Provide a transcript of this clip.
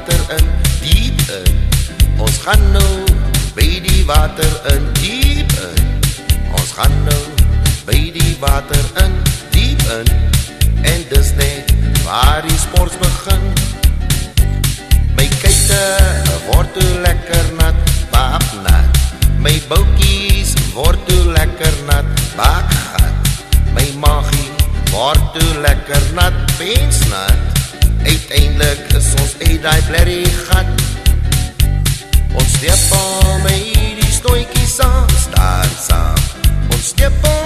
water in, diep in. Ons gaan nou by die water in, diep in. Ons gaan nou by die water in, diep in. En dis net waar die sports begin. My kuite word toe lekker nat, paapnat. My boutjies word toe lekker nat, bakgat. My magie word toe lekker nat, pensnat. Uiteindelik is ons uit die blerrie gat. Ons steep al my die stootjies saam, staan saam. Ons steep al